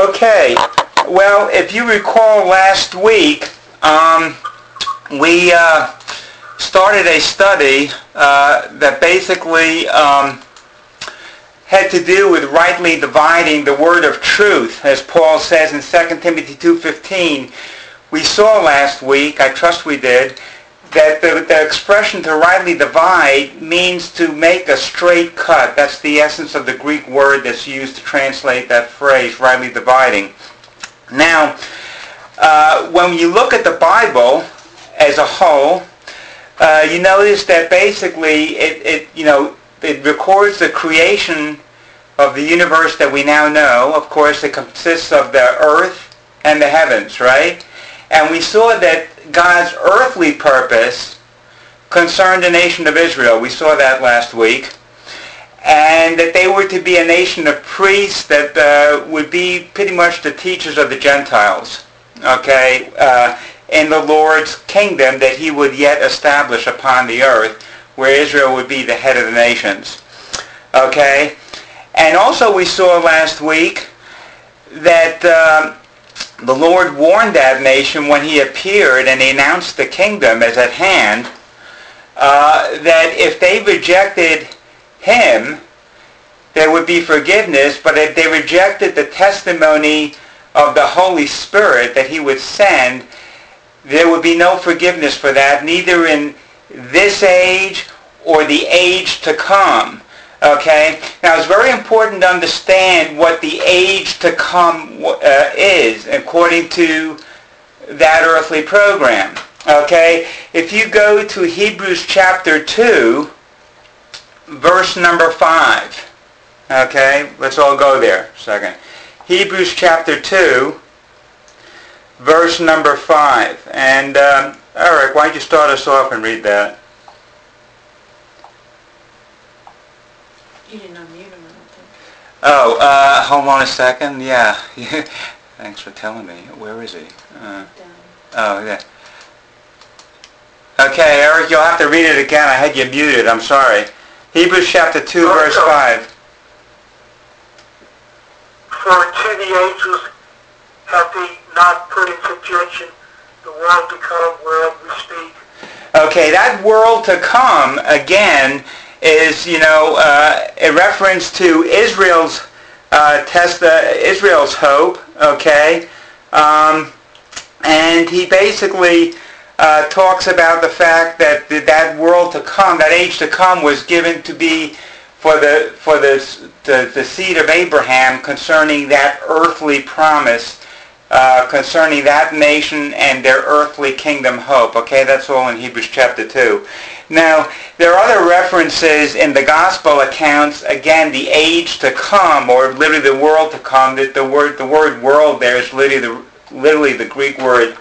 Okay, well, if you recall last week, we started a study that basically had to do with rightly dividing the word of truth, as Paul says in 2 Timothy 2:15. We saw last week, I trust we did, that the expression to rightly divide means to make a straight cut. That's the essence of the Greek word that's used to translate that phrase, rightly dividing. Now, when you look at the Bible as a whole, you notice that basically it records the creation of the universe that we now know. Of course, it consists of the earth and the heavens, right? And we saw that God's earthly purpose concerned the nation of Israel. We saw that last week. And that they were to be a nation of priests that would be pretty much the teachers of the Gentiles, okay, in the Lord's kingdom that he would yet establish upon the earth, where Israel would be the head of the nations. Okay? And also we saw last week that the Lord warned that nation when he appeared and he announced the kingdom as at hand, that if they rejected him, there would be forgiveness, but if they rejected the testimony of the Holy Spirit that he would send, there would be no forgiveness for that, neither in this age or the age to come. Okay? Now, it's very important to understand what the age to come is according to that earthly program. Okay? If you go to Hebrews chapter 2, verse number 5. Okay? Let's all go there a second. Hebrews chapter 2, verse number 5. And, Eric, why don't you start us off and read that? You didn't unmute him, I don't think. Oh, hold on a second. Yeah. Thanks for telling me. Where is he? Oh, yeah. Okay, Eric, you'll have to read it again. I had you muted. I'm sorry. Hebrews chapter 2, verse 5. For to the angels hath he not put in subjection the world to come whereof we speak. Okay, that world to come, again, is, a reference to Israel's Israel's hope, okay? And he basically talks about the fact that that world to come, that age to come, was given to be for the seed of Abraham concerning that earthly promise, concerning that nation and their earthly kingdom hope. Okay, that's all in Hebrews chapter 2. Now, there are other references in the gospel accounts, again, the age to come, or literally the world to come. That the word world there is literally the Greek word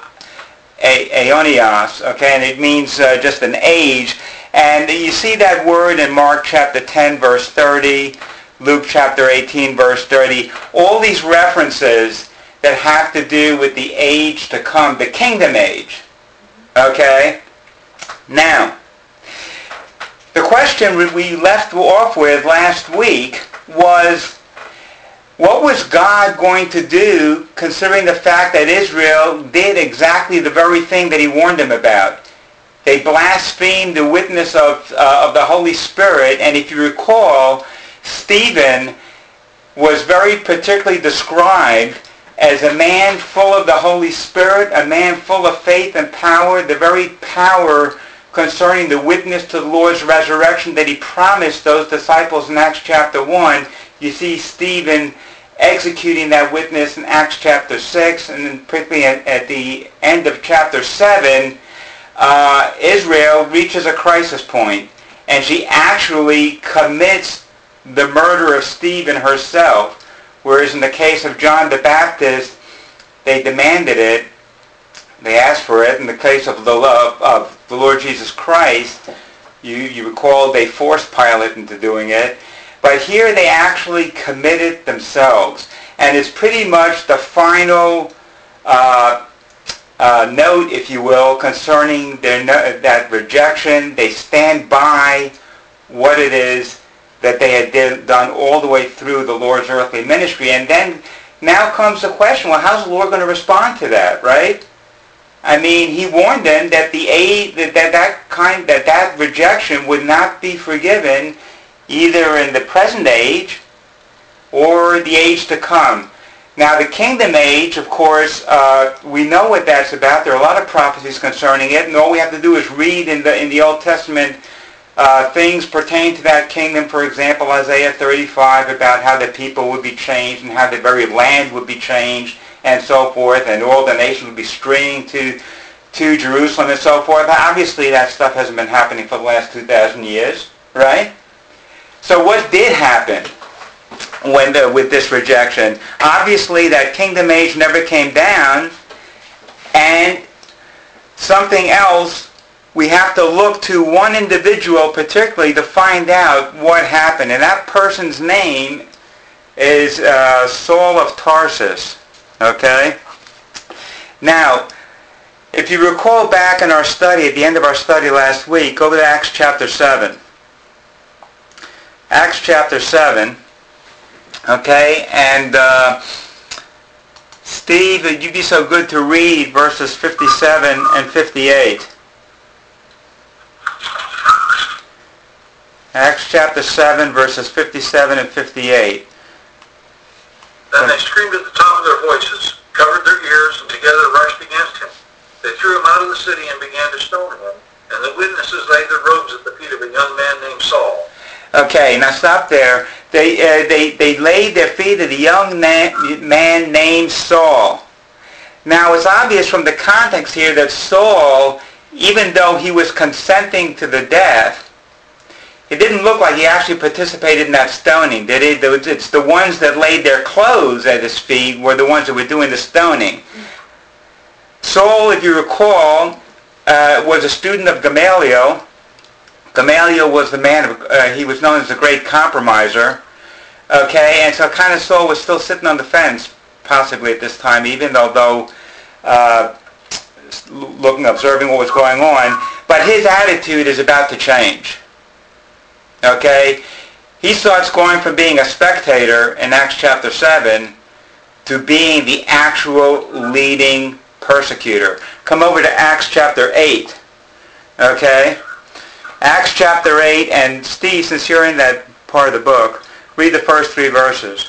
aeonios, okay, and it means just an age. And you see that word in Mark chapter 10, verse 30, Luke chapter 18, verse 30. All these references that have to do with the age to come, the kingdom age. Okay? Now, the question we left off with last week was, what was God going to do considering the fact that Israel did exactly the very thing that he warned them about? They blasphemed the witness of the Holy Spirit, and if you recall, Stephen was very particularly described as a man full of the Holy Spirit, a man full of faith and power, the very power concerning the witness to the Lord's resurrection that he promised those disciples in Acts chapter 1. You see Stephen executing that witness in Acts chapter 6, and then particularly at the end of chapter 7, Israel reaches a crisis point, and she actually commits the murder of Stephen herself, whereas in the case of John the Baptist, they demanded it, they asked for it. In the case of the Lord Jesus Christ, you recall they forced Pilate into doing it. But here they actually committed themselves. And it's pretty much the final note, if you will, concerning that rejection. They stand by what it is that they had done all the way through the Lord's earthly ministry. And then now comes the question, well, how's the Lord going to respond to that, right? I mean, he warned them that that rejection would not be forgiven either in the present age or the age to come. Now, the kingdom age, of course, we know what that's about. There are a lot of prophecies concerning it, and all we have to do is read in the Old Testament things pertaining to that kingdom. For example, Isaiah 35 about how the people would be changed and how the very land would be changed and so forth, and all the nations would be streaming to Jerusalem and so forth. Obviously, that stuff hasn't been happening for the last 2,000 years, right? So what did happen with this rejection? Obviously, that kingdom age never came down, and something else, we have to look to one individual particularly to find out what happened. And that person's name is Saul of Tarsus. Okay? Now, if you recall back in our study, at the end of our study last week, go to Acts chapter 7. Acts chapter 7. Okay? And Steve, would you be so good to read verses 57 and 58? Acts chapter 7, verses 57 and 58. Then they screamed at the top of their voices, covered their ears, and together rushed against him. They threw him out of the city and began to stone him. And the witnesses laid their robes at the feet of a young man named Saul. Okay, now stop there. They laid their feet at a young man named Saul. Now it's obvious from the context here that Saul, even though he was consenting to the death, it didn't look like he actually participated in that stoning, did it? It's the ones that laid their clothes at his feet were the ones that were doing the stoning. Saul, if you recall, was a student of Gamaliel. Gamaliel was the man he was known as the great compromiser. Okay, and so kind of Saul was still sitting on the fence, possibly at this time, even though observing what was going on. But his attitude is about to change. Okay? He starts going from being a spectator in Acts chapter 7 to being the actual leading persecutor. Come over to Acts chapter 8. Okay? Acts chapter 8, and Steve, since you're in that part of the book, read the first 3 verses.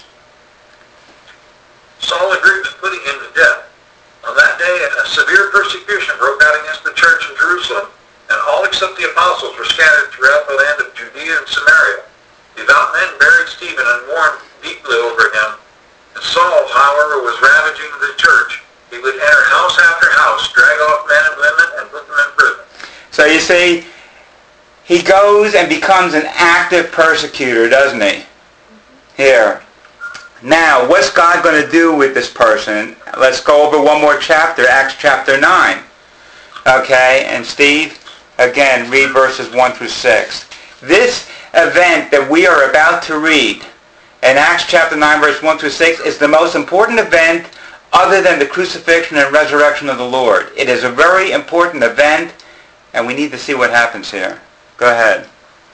Saul agreed with putting him to death. On that day, a severe persecution broke out against the church in Jerusalem, and all except the apostles were scattered throughout the land of Judea and Samaria. Devout men buried Stephen and mourned deeply over him. And Saul, however, was ravaging the church. He would enter house after house, drag off men and women, and put them in prison. So you see, he goes and becomes an active persecutor, doesn't he? Here. Now, what's God going to do with this person? Let's go over one more chapter, Acts chapter 9. Okay, and Steve, again, read verses 1 through 6. This event that we are about to read in Acts chapter 9, verse 1 through 6 is the most important event other than the crucifixion and resurrection of the Lord. It is a very important event, and we need to see what happens here. Go ahead.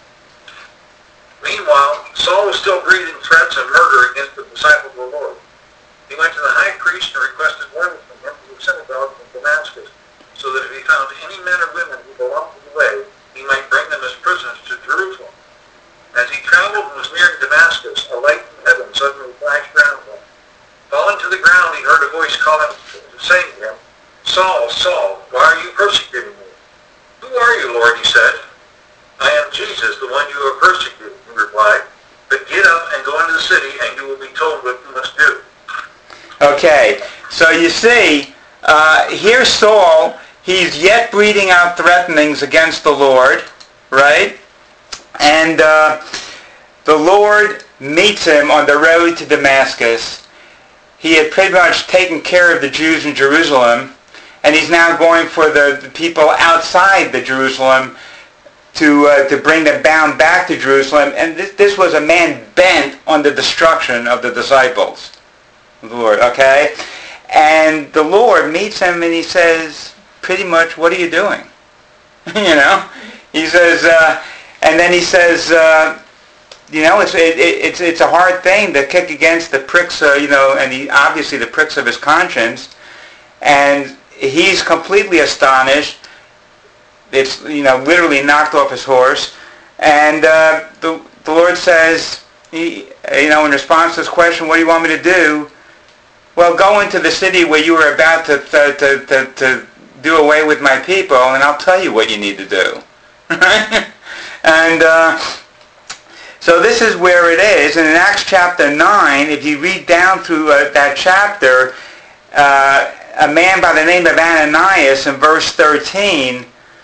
Meanwhile, Saul was still breathing threats and murder against the disciples of the Lord. He went to the high priest and requested warning from him to the synagogue in Damascus, so that if he found any men or women who belonged to the way, he might bring them as prisoners to Jerusalem. As he traveled and was near Damascus, a light from heaven suddenly flashed around him. Falling to the ground, he heard a voice calling, saying to him, Saul, Saul, why are you persecuting me? Who are you, Lord? He said. I am Jesus, the one you are persecuting, he replied. But get up and go into the city, and you will be told what you must do. Okay, so you see, here's Saul. He's yet breathing out threatenings against the Lord, right? And the Lord meets him on the road to Damascus. He had pretty much taken care of the Jews in Jerusalem, and he's now going for the people outside the Jerusalem to bring them bound back to Jerusalem. And this was a man bent on the destruction of the disciples of the Lord, okay? And the Lord meets him and he says, pretty much, what are you doing? You know? He says, and then he says, it's a hard thing to kick against the pricks, and obviously the pricks of his conscience, and he's completely astonished. It's literally knocked off his horse, and the Lord says, in response to this question, what do you want me to do? Well, go into the city where you were about to do away with my people, and I'll tell you what you need to do. And so this is where it is. And in Acts chapter 9, if you read down through that chapter, a man by the name of Ananias in verse 13,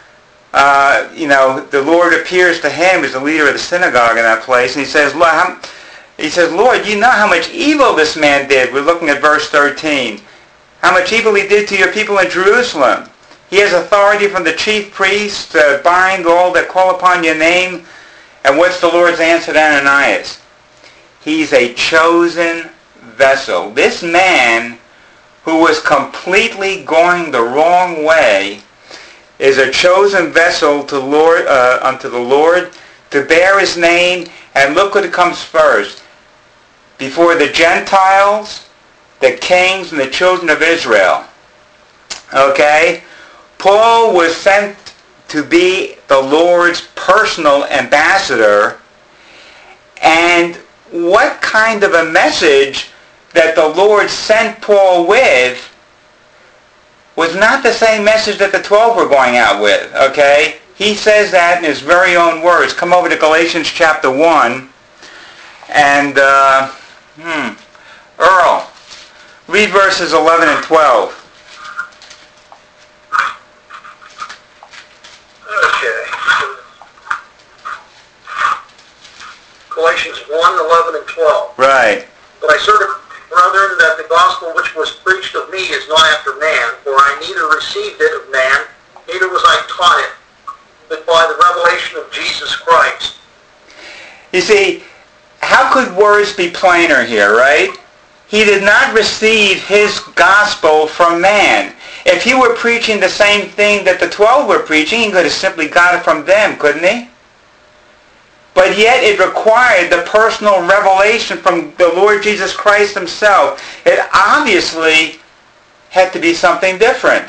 the Lord appears to him as the leader of the synagogue in that place, and he says, Lord, you know how much evil this man did. We're looking at verse 13. How much evil he did to your people in Jerusalem. He has authority from the chief priests to bind all that call upon your name. And what's the Lord's answer to Ananias? He's a chosen vessel. This man, who was completely going the wrong way, is a chosen vessel unto the Lord to bear his name. And look what comes first. Before the Gentiles, the kings, and the children of Israel. Okay? Paul was sent to be the Lord's personal ambassador. And what kind of a message that the Lord sent Paul with was not the same message that the 12 were going out with. Okay? He says that in his very own words. Come over to Galatians chapter 1. And, Earl, read verses 11 and 12. Okay. Galatians 1:11 and 12. Right. But I certify, brethren, that the gospel which was preached of me is not after man, for I neither received it of man, neither was I taught it, but by the revelation of Jesus Christ. You see, how could words be plainer here, right? He did not receive his gospel from man. If he were preaching the same thing that the 12 were preaching, he could have simply got it from them, couldn't he? But yet it required the personal revelation from the Lord Jesus Christ himself. It obviously had to be something different.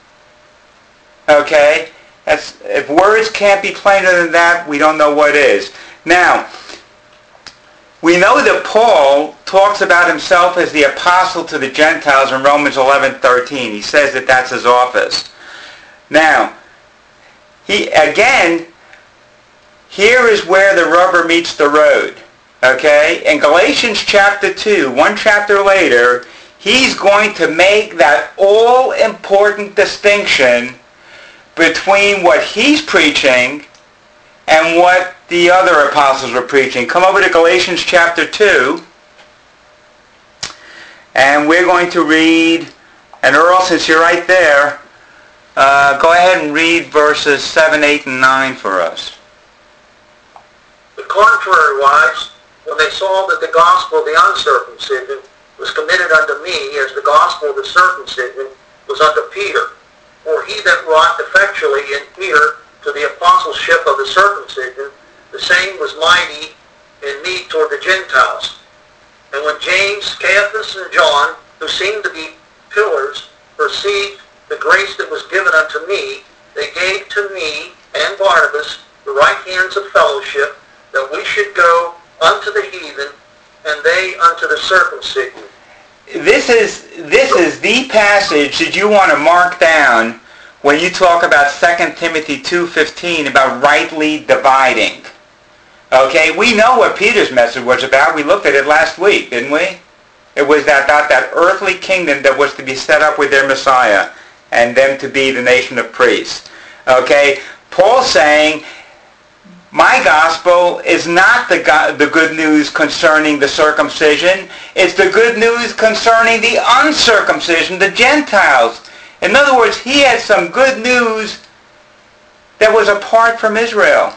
Okay? If words can't be plainer than that, we don't know what is. Now, we know that Paul talks about himself as the apostle to the Gentiles in Romans 11:13. He says that that's his office. Now, here is where the rubber meets the road. Okay? In Galatians chapter 2, one chapter later, he's going to make that all-important distinction between what he's preaching and what the other apostles were preaching. Come over to Galatians chapter 2, and we're going to read, and Earl, since you're right there, go ahead and read verses 7, 8, and 9 for us. But contrariwise, when they saw that the gospel of the uncircumcision was committed unto me, as the gospel of the circumcision was unto Peter, for he that wrought effectually in Peter to the apostleship of the circumcision, the same was mighty in me toward the Gentiles. And when James, Caiaphas, and John, who seemed to be pillars, perceived the grace that was given unto me, they gave to me and Barnabas the right hands of fellowship, that we should go unto the heathen, and they unto the circumcision. This is the passage that you want to mark down when you talk about 2 Timothy 2:15 about rightly dividing. Okay, we know what Peter's message was about. We looked at it last week, didn't we? It was about that earthly kingdom that was to be set up with their Messiah and them to be the nation of priests. Okay, Paul's saying, my gospel is not the good news concerning the circumcision. It's the good news concerning the uncircumcision, the Gentiles. In other words, he had some good news that was apart from Israel.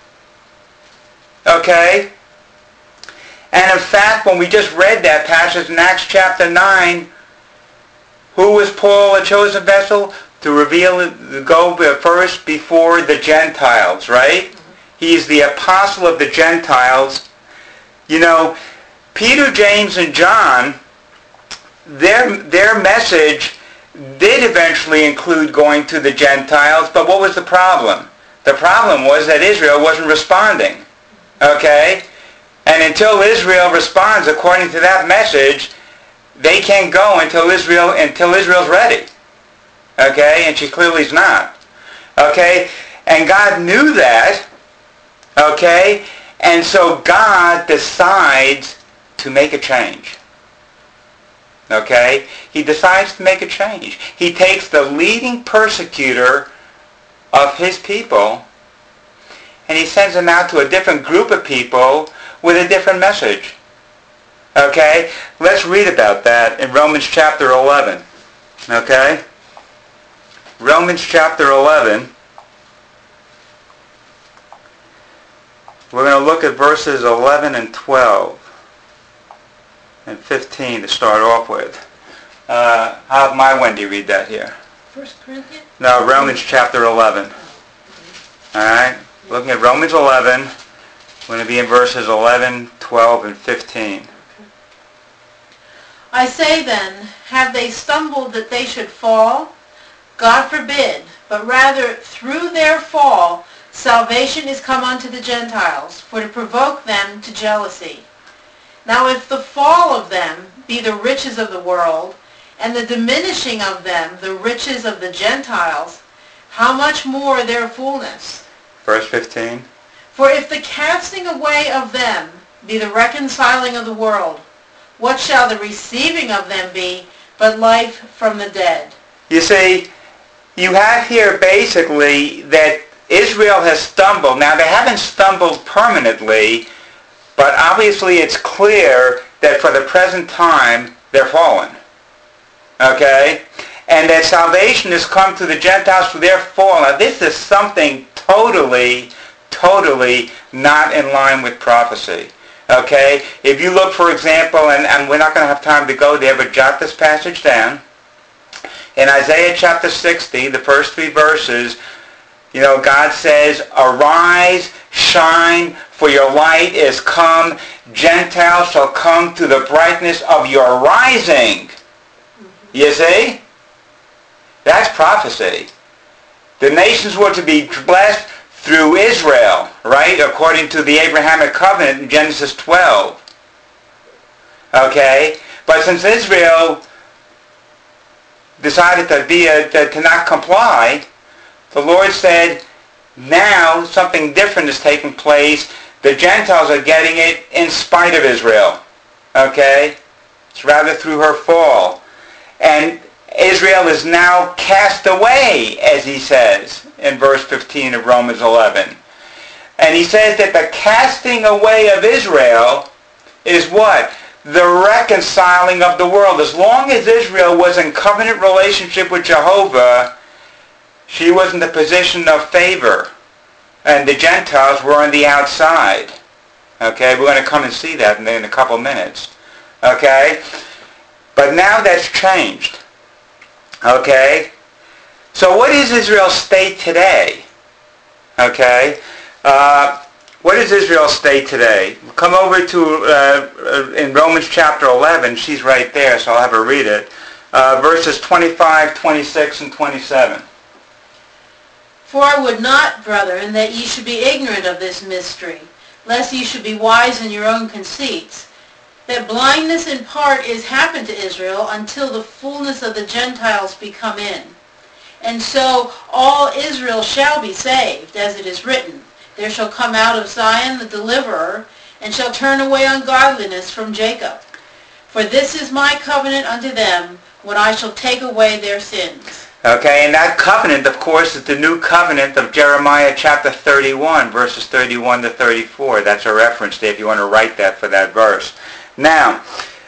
Okay? And in fact, when we just read that passage in Acts chapter 9, who was Paul, a chosen vessel? To go first before the Gentiles, right? He's the apostle of the Gentiles, You know, Peter, James, and John, their message did eventually include going to the Gentiles, but what was the problem? The problem was that Israel wasn't responding. Okay? And until Israel responds according to that message, they can't go until Israel's ready. Okay? And she clearly is not. Okay? And God knew that. Okay? And so God decides to make a change. Okay? He decides to make a change. He takes the leading persecutor of his people and he sends them out to a different group of people with a different message. Okay? Let's read about that in Romans chapter 11. Okay? Romans chapter 11. We're going to look at verses 11 and 12 and 15 to start off with. I'll have my Wendy read that here. 1 Corinthians? No, Romans chapter 11. All right? Looking at Romans 11, we're going to be in verses 11, 12, and 15. I say then, have they stumbled that they should fall? God forbid, but rather through their fall salvation is come unto the Gentiles, for to provoke them to jealousy. Now if the fall of them be the riches of the world, and the diminishing of them the riches of the Gentiles, how much more their fullness? Verse 15. For if the casting away of them be the reconciling of the world, what shall the receiving of them be but life from the dead? You see, you have here basically that Israel has stumbled. Now, they haven't stumbled permanently, but obviously it's clear that for the present time, they're fallen. Okay? And that salvation has come to the Gentiles for their fall. Now, this is something totally not in line with prophecy. Okay? If you look, for example, and we're not going to have time to go there, but jot this passage down. In Isaiah chapter 60, the first 3 verses, you know, God says, arise, shine, for your light is come. Gentiles shall come to the brightness of your rising. You see? That's prophecy. The nations were to be blessed through Israel, right? According to the Abrahamic covenant in Genesis 12. Okay? But since Israel decided to not comply, the Lord said, now something different is taking place. The Gentiles are getting it in spite of Israel. Okay? It's rather through her fall. And Israel is now cast away, as he says in verse 15 of Romans 11. And he says that the casting away of Israel is what? The reconciling of the world. As long as Israel was in covenant relationship with Jehovah, she was in the position of favor. And the Gentiles were on the outside. Okay, we're going to come and see that in a couple minutes. Okay? But now that's changed. Okay? So what is Israel's state today? Okay? What is Israel's state today? Come over to, in Romans chapter 11, she's right there, so I'll have her read it. Verses 25, 26, and 27. For I would not, brethren, that ye should be ignorant of this mystery, lest ye should be wise in your own conceits, that blindness in part is happened to Israel until the fullness of the Gentiles be come in. And so all Israel shall be saved, as it is written, there shall come out of Zion the deliverer, and shall turn away ungodliness from Jacob. For this is my covenant unto them, when I shall take away their sins. Okay, and that covenant, of course, is the new covenant of Jeremiah chapter 31, verses 31 to 34. That's a reference there if you want to write that for that verse. Now,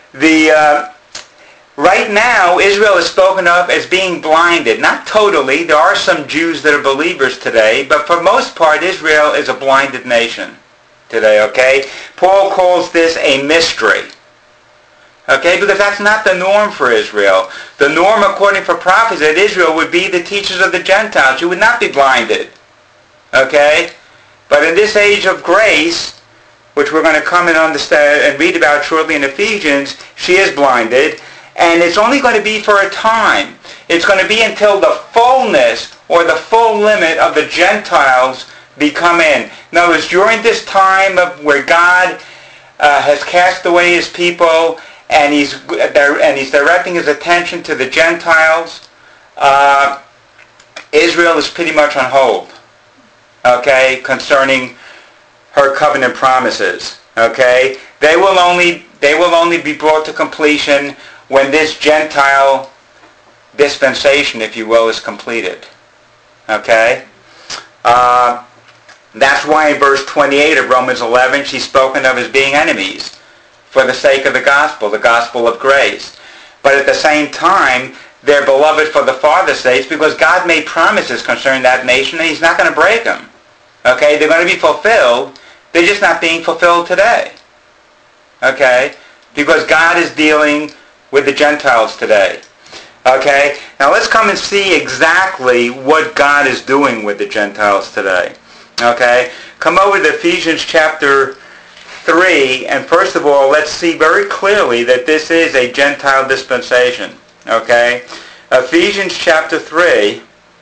right now, Israel is spoken of as being blinded. Not totally. There are some Jews that are believers today, but for most part, Israel is a blinded nation today, okay? Paul calls this a mystery. Okay, because that's not the norm for Israel. The norm, according to prophecy, that Israel would be the teachers of the Gentiles. You would not be blinded. Okay? But in this age of grace, which we're going to come and understand and read about shortly in Ephesians, she is blinded, and it's only going to be for a time. It's going to be until the fullness or the full limit of the Gentiles become in. In other words, during this time of where God has cast away his people, and he's directing his attention to the Gentiles, Israel is pretty much on hold, okay, concerning her covenant promises. Okay, they will only be brought to completion when this Gentile dispensation, if you will, is completed. Okay, that's why in verse 28 of Romans 11 she's spoken of as being enemies for the sake of the gospel of grace. But at the same time, they're beloved for the Father's sake, because God made promises concerning that nation and he's not going to break them. Okay, they're going to be fulfilled. They're just not being fulfilled today. Okay, because God is dealing with the Gentiles today. Okay, now let's come and see exactly what God is doing with the Gentiles today. Okay, come over to Ephesians chapter 3, and first of all, let's see very clearly that this is a Gentile dispensation. Okay, Ephesians chapter 3,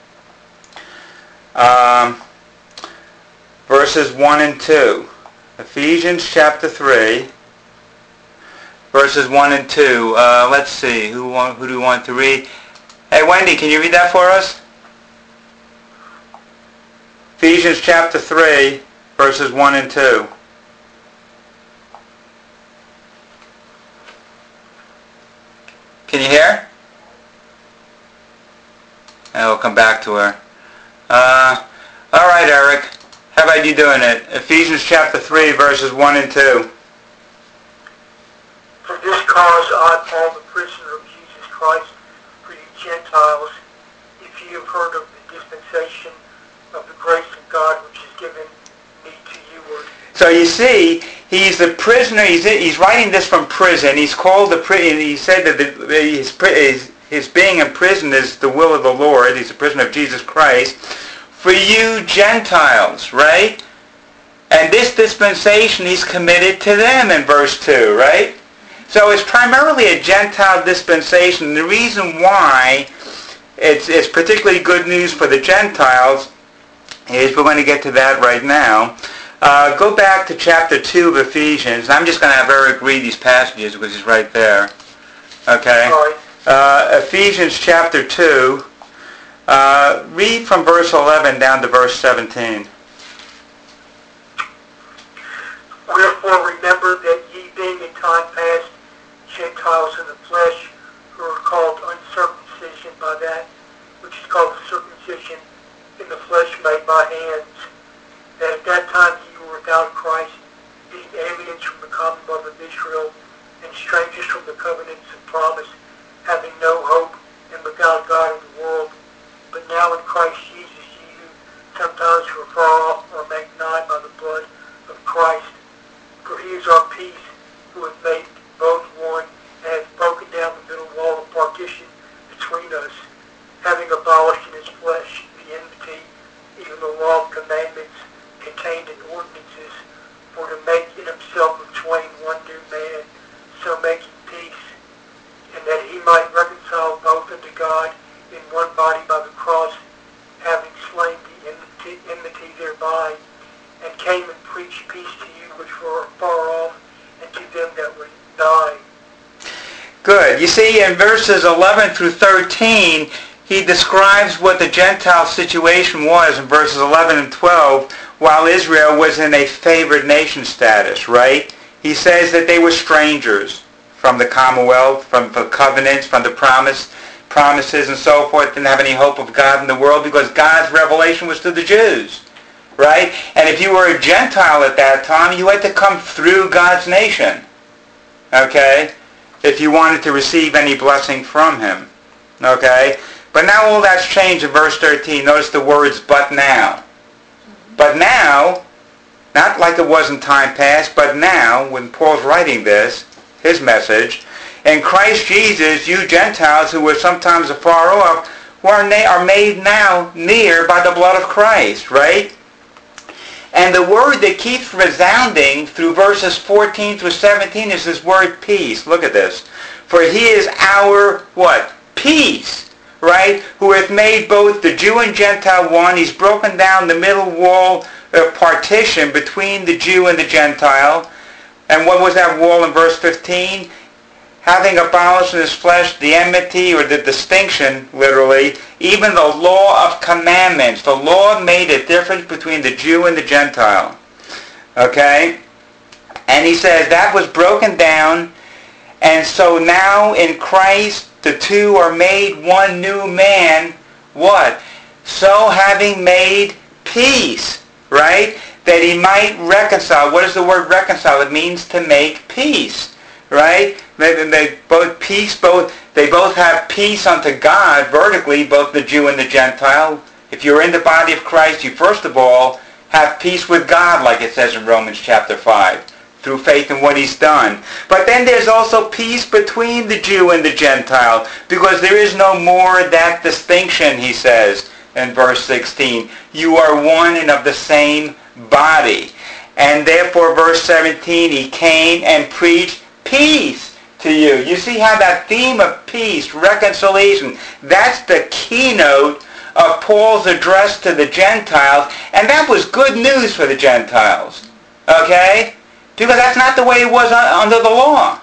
verses 1 and 2. Ephesians chapter 3, verses 1 and 2. Let's see, who do we want to read? Hey, Wendy, can you read that for us? Ephesians chapter 3, verses 1 and 2. Can you hear? And we'll come back to her. All right, Eric. How about you doing it? Ephesians chapter 3, verses 1 and 2. For this cause I, Paul, the prisoner of Jesus Christ, for you Gentiles, if ye have heard of the dispensation of the grace of God which is given me to you. So you see, he's the prisoner. He's writing this from prison. He's called the prisoner. He said that his being in prison is the will of the Lord. He's a prisoner of Jesus Christ. For you Gentiles, right? And this dispensation he's committed to them in verse 2, right? So it's primarily a Gentile dispensation. The reason why it's particularly good news for the Gentiles is, we're going to get to that right now. Go back to chapter 2 of Ephesians. I'm just going to have Eric read these passages because he's right there. Okay? Ephesians chapter 2. Read from verse 11 down to verse 17. Wherefore remember that ye being in time past Gentiles in the flesh, who are called uncircumcision by that which is called circumcision in the flesh made by hands, that at that time ye were without Christ, being aliens from the commonwealth of Israel, and strangers from the covenants of promise, having no hope, and without God in the world. But now in Christ Jesus, ye who sometimes were far off are made nigh by the blood of Christ. For he is our peace, who hath made both one, and hath broken down the middle wall of partition between us, having abolished in his flesh the enmity, even the law of commandments contained in ordinances, for to make in himself of twain one new man, so making peace, and that he might reconcile both unto God in one body by the cross, having slain the enmity thereby, and came and preached peace to you which were far off, and to them that were nigh. Good. You see, in verses 11 through 13, he describes what the Gentile situation was in verses 11 and 12, while Israel was in a favored nation status, right? He says that they were strangers from the commonwealth, from the covenants, from the promises and so forth, didn't have any hope of God in the world because God's revelation was to the Jews, right? And if you were a Gentile at that time, you had to come through God's nation, okay, if you wanted to receive any blessing from him, okay? But now all that's changed in verse 13. Notice the words, but now. But now, not like it was in time past, but now, when Paul's writing this, his message, in Christ Jesus, you Gentiles who were sometimes afar off are made now near by the blood of Christ, right? And the word that keeps resounding through verses 14 through 17 is this word peace. Look at this. For he is our, what? Peace. Right? Who hath made both the Jew and Gentile one. He's broken down the middle wall of partition between the Jew and the Gentile. And what was that wall in verse 15? Having abolished in his flesh the enmity, or the distinction, literally, even the law of commandments. The law made a difference between the Jew and the Gentile. Okay? And he says that was broken down, and so now in Christ the two are made one new man. What? So having made peace, right? That he might reconcile. What is the word reconcile? It means to make peace, right? They both have peace unto God vertically, both the Jew and the Gentile. If you're in the body of Christ, you first of all have peace with God, like it says in Romans chapter 5, through faith in what he's done. But then there's also peace between the Jew and the Gentile, because there is no more that distinction, he says in verse 16. You are one and of the same body. And therefore, verse 17, he came and preached peace to you. You see how that theme of peace, reconciliation, that's the keynote of Paul's address to the Gentiles, and that was good news for the Gentiles. Okay? Because that's not the way it was under the law.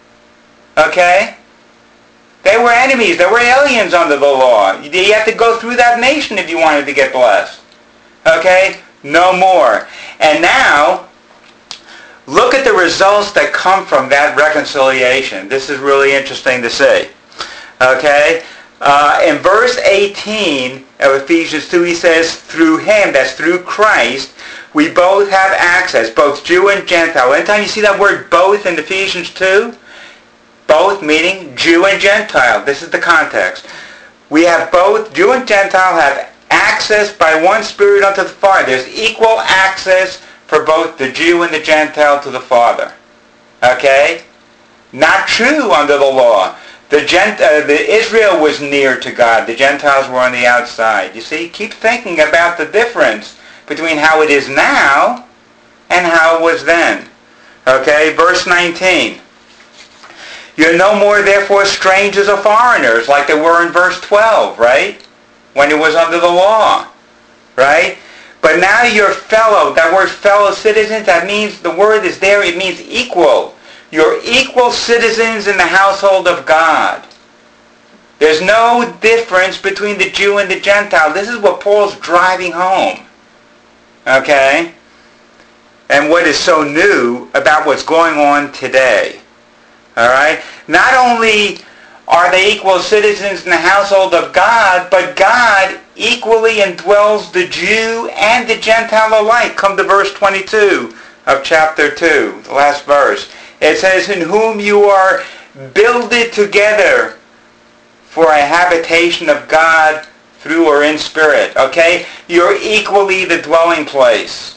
Okay? They were enemies. They were aliens under the law. You had to go through that nation if you wanted to get blessed. Okay? No more. And now, look at the results that come from that reconciliation. This is really interesting to see. Okay? In verse 18 of Ephesians 2, he says, through him, that's through Christ, we both have access, both Jew and Gentile. Anytime you see that word both in Ephesians 2, both meaning Jew and Gentile. This is the context. We have both, Jew and Gentile have access by one Spirit unto the Father. There's equal access for both the Jew and the Gentile to the Father. Okay? Not true under the law. The Israel was near to God. The Gentiles were on the outside. You see, keep thinking about the difference between how it is now and how it was then. Okay? Verse 19. You're no more therefore strangers or foreigners like they were in verse 12, right? When it was under the law. Right? But now you're fellow. That word fellow citizens, that means, the word is there, it means equal. You're equal citizens in the household of God. There's no difference between the Jew and the Gentile. This is what Paul's driving home. Okay? And what is so new about what's going on today. Alright? Not only are they equal citizens in the household of God, but God equally indwells the Jew and the Gentile alike. Come to verse 22 of chapter 2, the last verse. It says, in whom you are builded together for a habitation of God through or in spirit. Okay? You're equally the dwelling place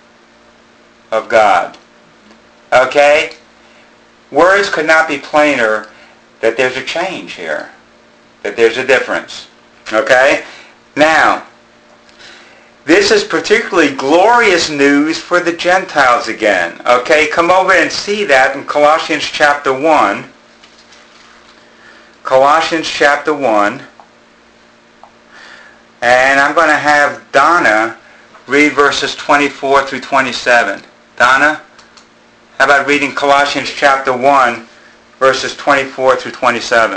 of God. Okay? Words could not be plainer that there's a change here. That there's a difference. Okay? Now, this is particularly glorious news for the Gentiles again. Okay? Come over and see that in Colossians chapter 1. Colossians chapter 1. And I'm going to have Donna read verses 24 through 27. Donna, how about reading Colossians chapter 1, verses 24 through 27?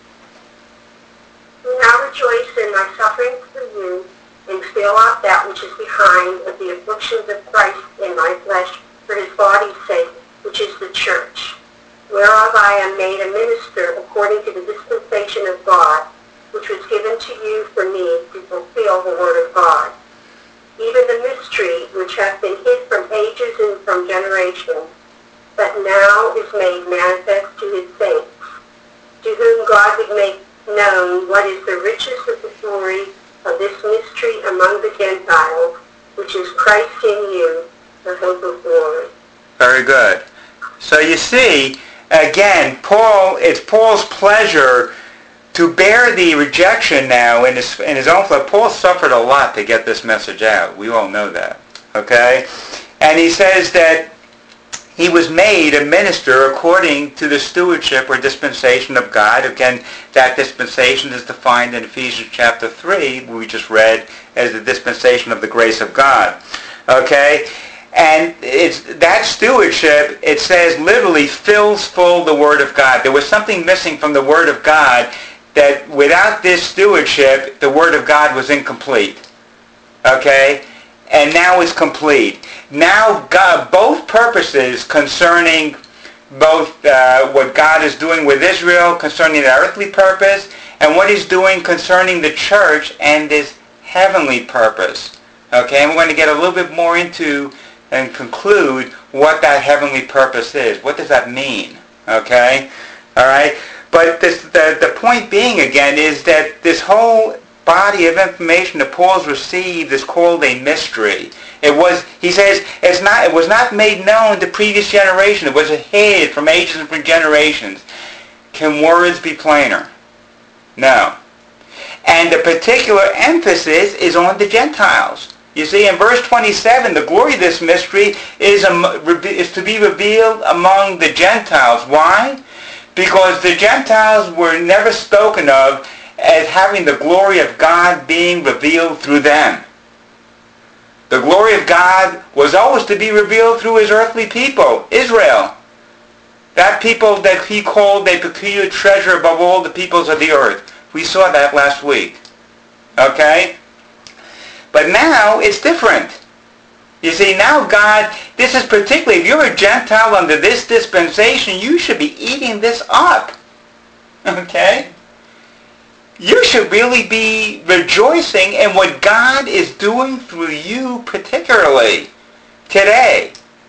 Now rejoice in my sufferings for you, and fill out that which is behind of the afflictions of Christ in my flesh for his body's sake, which is the church, whereof I am made a minister according to the dispensation of God, which was given to you for me to fulfill the word of God, even the mystery which hath been hid from ages and from generations, but now is made manifest to his saints, to whom God would make known what is the riches of the glory of this mystery among the Gentiles, which is Christ in you, the hope of glory. Very good. So you see, again, it's Paul's pleasure to bear the rejection now in his own flesh. Paul suffered a lot to get this message out. We all know that. Okay? And he says that he was made a minister according to the stewardship or dispensation of God. Again, that dispensation is defined in Ephesians chapter 3, we just read, as the dispensation of the grace of God. Okay? And it's that stewardship, it says, literally fills full the Word of God. There was something missing from the Word of God, that without this stewardship, the Word of God was incomplete. Okay? And now it's complete. Now God, both purposes concerning both what God is doing with Israel concerning the earthly purpose, and what he's doing concerning the church and his heavenly purpose. Okay, and we're going to get a little bit more into and conclude what that heavenly purpose is. What does that mean? Okay? All right? But the point being, again, is that this whole body of information that Paul's received is called a mystery. He says, it was not made known to previous generation. It was hid from ages and from generations. Can words be plainer? No. And the particular emphasis is on the Gentiles. You see, in verse 27, the glory of this mystery is to be revealed among the Gentiles. Why? Because the Gentiles were never spoken of as having the glory of God being revealed through them. The glory of God was always to be revealed through his earthly people, Israel. That people that he called a peculiar treasure above all the peoples of the earth. We saw that last week. Okay? But now it's different. You see, now God, this is particularly, if you're a Gentile under this dispensation, you should be eating this up. Okay? You should really be rejoicing in what God is doing through you, particularly today.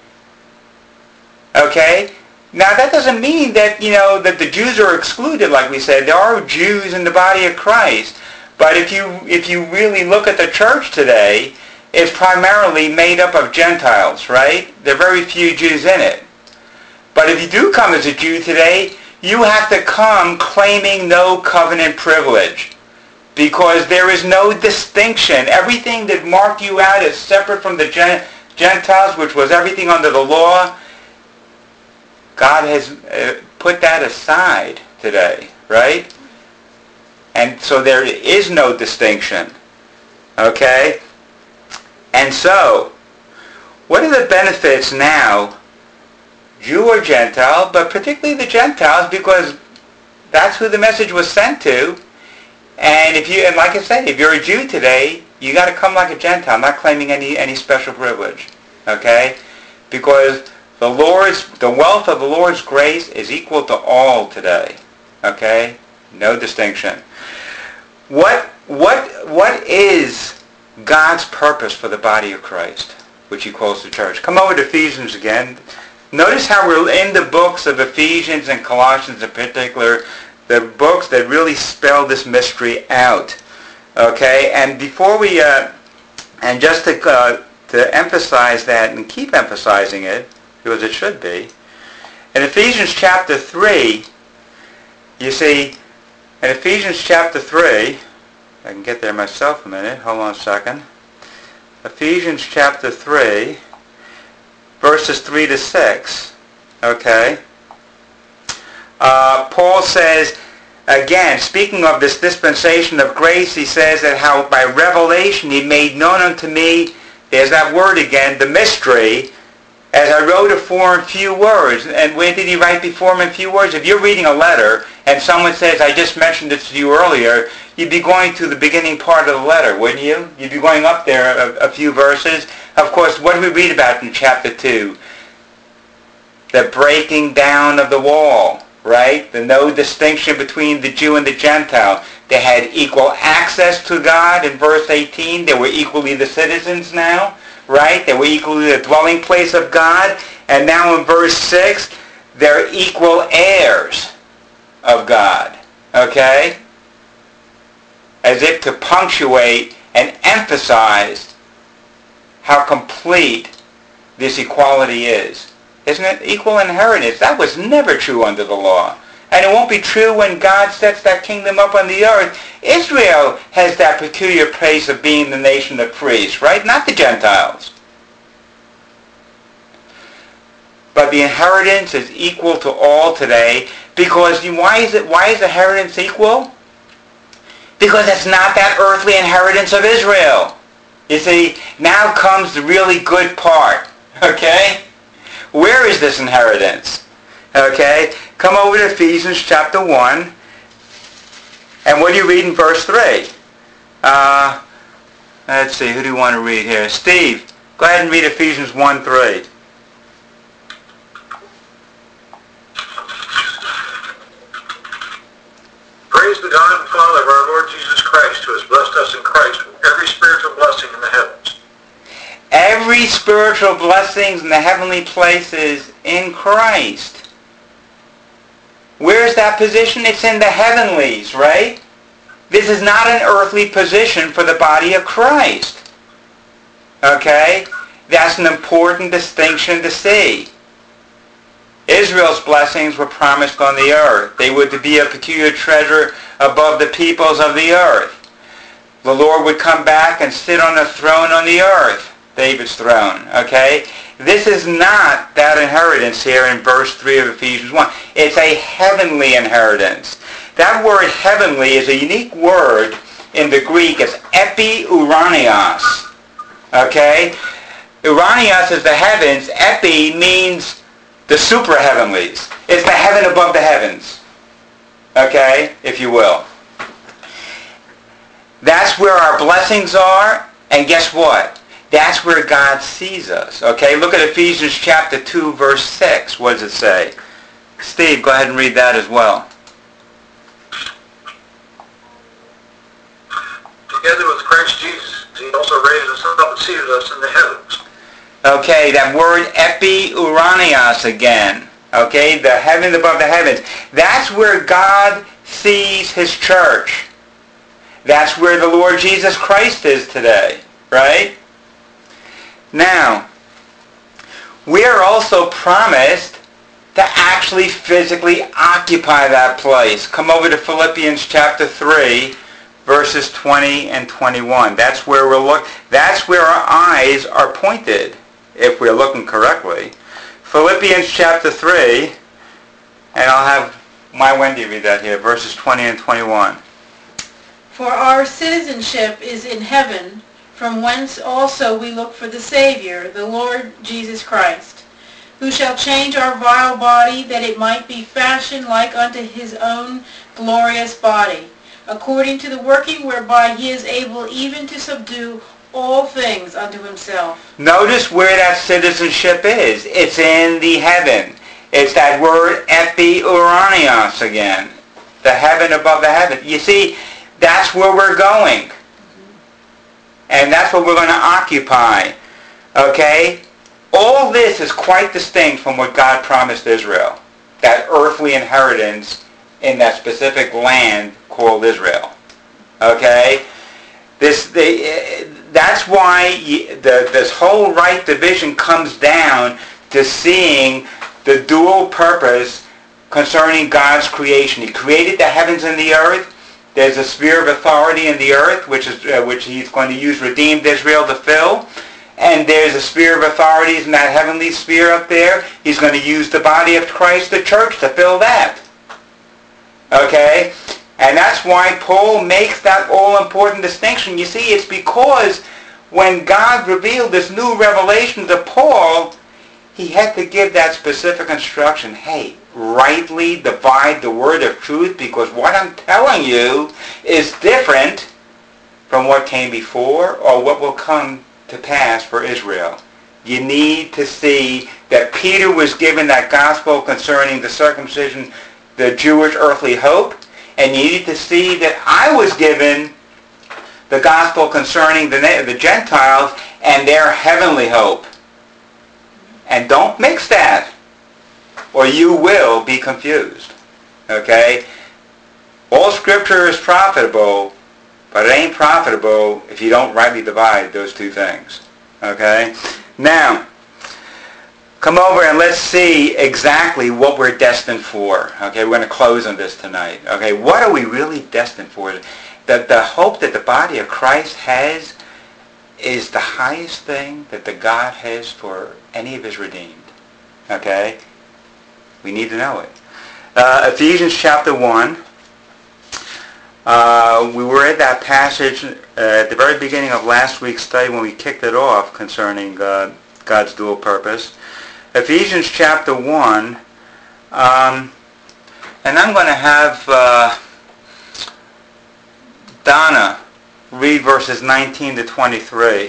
Okay? Now that doesn't mean that, that the Jews are excluded, like we said. There are Jews in the body of Christ. But if you really look at the church today, it's primarily made up of Gentiles, right? There are very few Jews in it. But if you do come as a Jew today, you have to come claiming no covenant privilege, because there is no distinction. Everything that marked you out as separate from the Gentiles, which was everything under the law, God has put that aside today, right? And so there is no distinction. Okay? And so, what are the benefits now, Jew or Gentile, but particularly the Gentiles, because that's who the message was sent to. And like I said, if you're a Jew today, you got to come like a Gentile, not claiming any special privilege. Okay? Because the wealth of the Lord's grace is equal to all today. Okay? No distinction. What is God's purpose for the body of Christ, which he calls the church? Come over to Ephesians again. Notice how we're in the books of Ephesians and Colossians in particular, the books that really spell this mystery out. Okay, and before we, and just to emphasize that and keep emphasizing it, because it should be, in Ephesians chapter 3, you see, in Ephesians chapter 3, I can get there myself a minute, hold on a second. Ephesians chapter 3, verses 3 to 6, okay? Paul says, again, speaking of this dispensation of grace, he says that how by revelation he made known unto me, there's that word again, the mystery, as I wrote afore in few words. And where did he write before him in few words? If you're reading a letter and someone says, I just mentioned it to you earlier, you'd be going to the beginning part of the letter, wouldn't you? You'd be going up there a few verses. Of course, what do we read about in chapter 2? The breaking down of the wall, right? The no distinction between the Jew and the Gentile. They had equal access to God in verse 18. They were equally the citizens now, right? They were equally the dwelling place of God. And now in verse 6, they're equal heirs of God, okay? As if to punctuate and emphasize how complete this equality is. Isn't it equal inheritance? That was never true under the law. And it won't be true when God sets that kingdom up on the earth. Israel has that peculiar place of being the nation of priests, right? Not the Gentiles. but the inheritance is equal to all today. Because why is the inheritance equal? Because it's not that earthly inheritance of Israel. You see, now comes the really good part. Okay? Where is this inheritance? Okay? Come over to Ephesians chapter 1. And what do you read in verse 3? Let's see, who do you want to read here? Steve, go ahead and read Ephesians 1:3. Praise the God and Father of our Lord Jesus Christ, who has blessed us in Christ with every spiritual blessing in the heavens. Every spiritual blessings in the heavenly places in Christ. Where's that position? It's in the heavenlies, right? This is not an earthly position for the body of Christ. Okay? That's an important distinction to see. Israel's blessings were promised on the earth. They were to be a peculiar treasure above the peoples of the earth. The Lord would come back and sit on a throne on the earth, David's throne. Okay? This is not that inheritance here in verse 3 of Ephesians 1. It's a heavenly inheritance. That word heavenly is a unique word in the Greek. It's epi-uranios. Okay? Uranios is the heavens. Epi means the super heavenlies. It's the heaven above the heavens. Okay? If you will. That's where our blessings are. And guess what? That's where God sees us. Okay? Look at Ephesians chapter 2, verse 6. What does it say? Steve, go ahead and read that as well. Together with Christ Jesus, he also raised us up and seated us in the heavens. Okay, that word epi-uranios again. Okay, the heaven above the heavens. That's where God sees his church. That's where the Lord Jesus Christ is today, right? Now, we are also promised to actually physically occupy that place. Come over to Philippians chapter 3, verses 20 and 21. That's where that's where our eyes are pointed, if we're looking correctly. Philippians chapter 3, and I'll have my Wendy read that here, verses 20 and 21. For our citizenship is in heaven, from whence also we look for the Savior, the Lord Jesus Christ, who shall change our vile body, that it might be fashioned like unto his own glorious body, according to the working whereby he is able even to subdue all things unto himself. Notice where that citizenship is. It's in the heaven. It's that word epi-uranios again. The heaven above the heaven. You see, that's where we're going. And that's what we're going to occupy. Okay? All this is quite distinct from what God promised Israel. That earthly inheritance in that specific land called Israel. Okay? That's why this whole right division comes down to seeing the dual purpose concerning God's creation. He created the heavens and the earth. There's a sphere of authority in the earth, which he's going to use redeemed Israel to fill. And there's a sphere of authorities in that heavenly sphere up there. He's going to use the body of Christ, the church, to fill that. Okay? And that's why Paul makes that all-important distinction. You see, it's because when God revealed this new revelation to Paul, he had to give that specific instruction. Hey, rightly divide the word of truth, because what I'm telling you is different from what came before or what will come to pass for Israel. You need to see that Peter was given that gospel concerning the circumcision, the Jewish earthly hope, and you need to see that I was given the gospel concerning the Gentiles and their heavenly hope. And don't mix that, or you will be confused. Okay? All Scripture is profitable, but it ain't profitable if you don't rightly divide those two things. Okay? Now, come over and let's see exactly what we're destined for. Okay, we're going to close on this tonight. Okay, what are we really destined for? The hope that the body of Christ has is the highest thing that the God has for any of his redeemed. Okay? We need to know it. Ephesians chapter 1. We were at that passage at the very beginning of last week's study when we kicked it off concerning God's dual purpose. Ephesians chapter 1. And I'm going to have Donna read verses 19 to 23.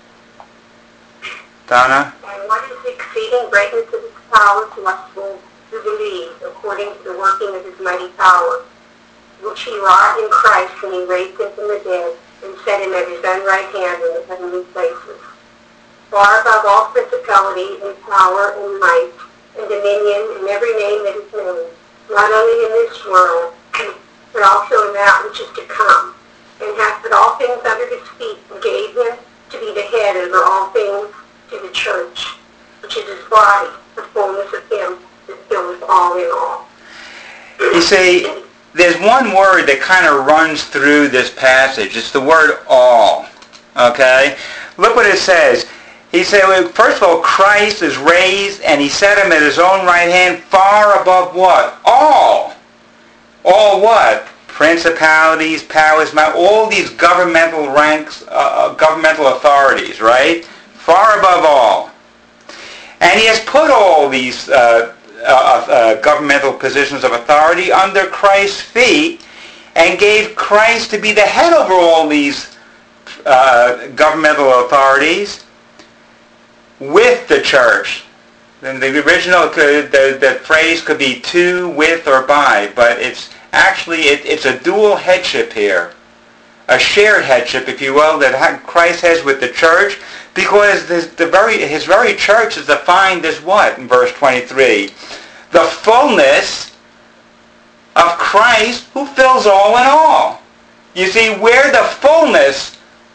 Donna? And what is the exceeding greatness of his power to us who believe, according to the working of his mighty power, which he wrought in Christ when he raised him from the dead and set him at his own right hand in the heavenly places, far above all principality and power and might and dominion and every name that is named, not only in this world, but also in that which is to come, and hath put all things under his feet, and gave him to be the head over all things to the church, which is his body, the fullness of him that filleth all in all. You see, there's one word that kind of runs through this passage. It's the word all. Okay? Look what it says. He said, first of all, Christ is raised, and he set him at his own right hand far above what? All. All what? Principalities, powers, all these governmental ranks, governmental authorities, right? Far above all. And he has put all these governmental positions of authority under Christ's feet and gave Christ to be the head over all these governmental authorities with the church. And the original, the phrase could be to, with, or by, but it's actually, it's a dual headship here. A shared headship, if you will, that Christ has with the church, because his very church is defined as what in verse 23? The fullness of Christ who fills all in all. You see, we're the fullness.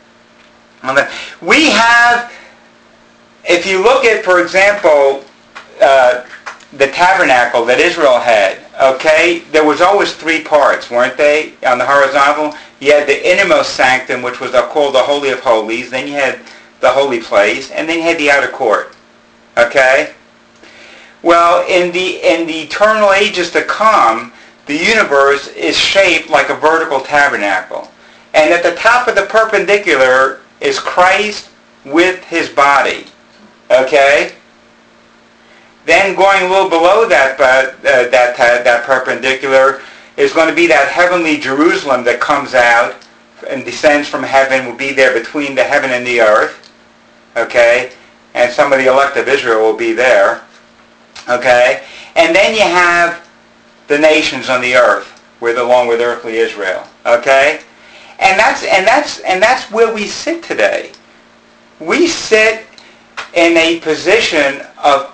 We have, if you look at, for example, the tabernacle that Israel had, okay, there was always three parts, weren't they, on the horizontal? You had the innermost sanctum, which was called the Holy of Holies. Then you had the holy place, and then you had the outer court. Okay? Well, in the eternal ages to come, the universe is shaped like a vertical tabernacle. And at the top of the perpendicular is Christ with his body. Okay? Then going a little below that perpendicular is going to be that heavenly Jerusalem that comes out and descends from heaven, will be there between the heaven and the earth. Okay? And some of the elect of Israel will be there. Okay? And then you have the nations on the earth, along with earthly Israel. Okay? And that's where we sit today. We sit in a position of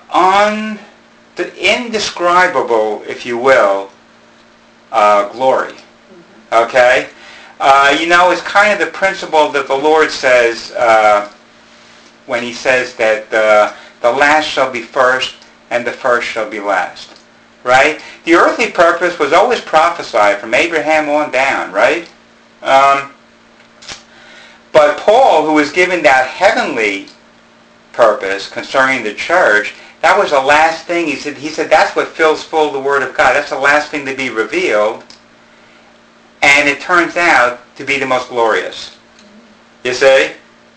indescribable, if you will, glory. Okay? It's kind of the principle that the Lord says when he says that the last shall be first and the first shall be last. Right? The earthly purpose was always prophesied from Abraham on down, right? But Paul, who was given that heavenly purpose concerning the church, that was the last thing. He said that's what fills full the Word of God. That's the last thing to be revealed. And it turns out to be the most glorious. You see?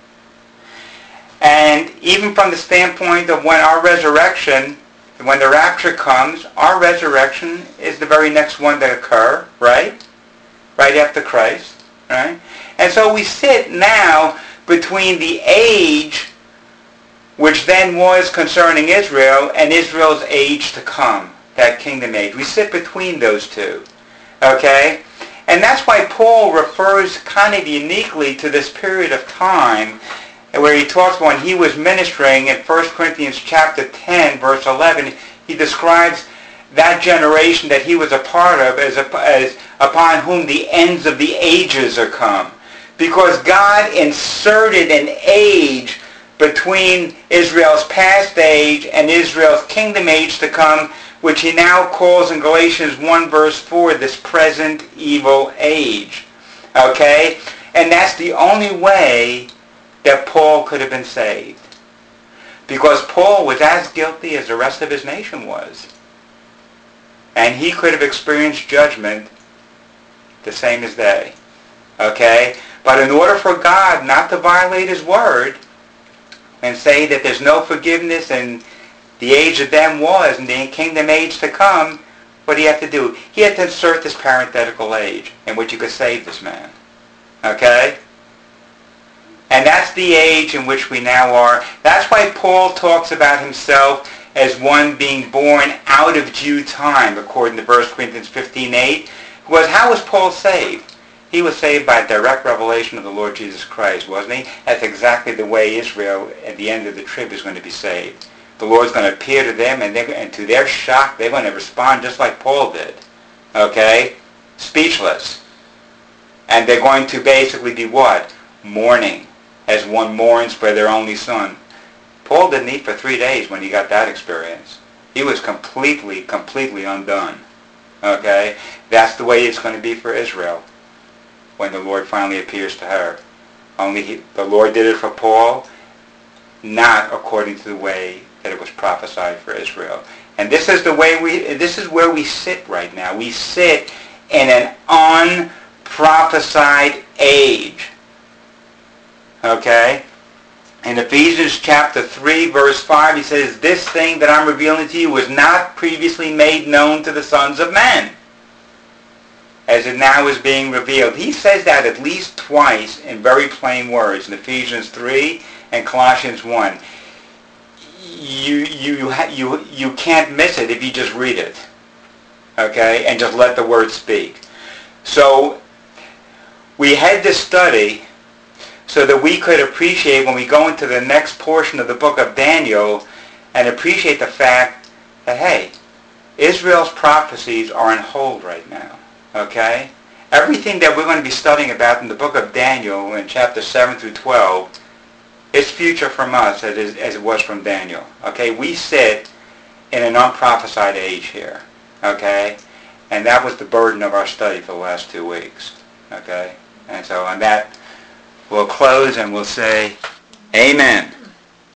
And even from the standpoint of when our resurrection, when the rapture comes, our resurrection is the very next one to occur, right? Right after Christ, right? And so we sit now between the age which then was concerning Israel and Israel's age to come, that kingdom age. We sit between those two, okay? And that's why Paul refers kind of uniquely to this period of time where he talks when he was ministering in 1 Corinthians chapter 10, verse 11, he describes that generation that he was a part of as upon whom the ends of the ages are come. Because God inserted an age between Israel's past age and Israel's kingdom age to come, which he now calls in Galatians 1 verse 4 this present evil age. Okay? And that's the only way that Paul could have been saved. Because Paul was as guilty as the rest of his nation was. And he could have experienced judgment the same as they. Okay? But in order for God not to violate his word and say that there's no forgiveness and the age of them was and the kingdom age to come, what did he have to do? He had to insert this parenthetical age in which you could save this man. Okay? And that's the age in which we now are. That's why Paul talks about himself as one being born out of due time, according to 1 Corinthians 15:8. Because how was Paul saved? He was saved by direct revelation of the Lord Jesus Christ, wasn't he? That's exactly the way Israel at the end of the trib is going to be saved. The Lord's going to appear to them, and to their shock, they're going to respond just like Paul did. Okay? Speechless. And they're going to basically be what? Mourning, as one mourns for their only son. Paul didn't eat for 3 days when he got that experience. He was completely undone. Okay? That's the way it's going to be for Israel when the Lord finally appears to her. Only the Lord did it for Paul, not according to the way that it was prophesied for Israel. And this is where we sit right now. We sit in an unprophesied age. Okay? In Ephesians chapter 3, verse 5, he says, "This thing that I'm revealing to you was not previously made known to the sons of men, as it now is being revealed." He says that at least twice in very plain words, in Ephesians 3 and Colossians 1. You can't miss it if you just read it. Okay? And just let the word speak. So, we had this study so that we could appreciate when we go into the next portion of the book of Daniel and appreciate the fact that, hey, Israel's prophecies are on hold right now. Okay? Everything that we're going to be studying about in the book of Daniel in chapter 7 through 12 is future from us as it was from Daniel. Okay? We sit in an unprophesied age here. Okay? And that was the burden of our study for the last 2 weeks. Okay? And so on that, we'll close and we'll say, Amen.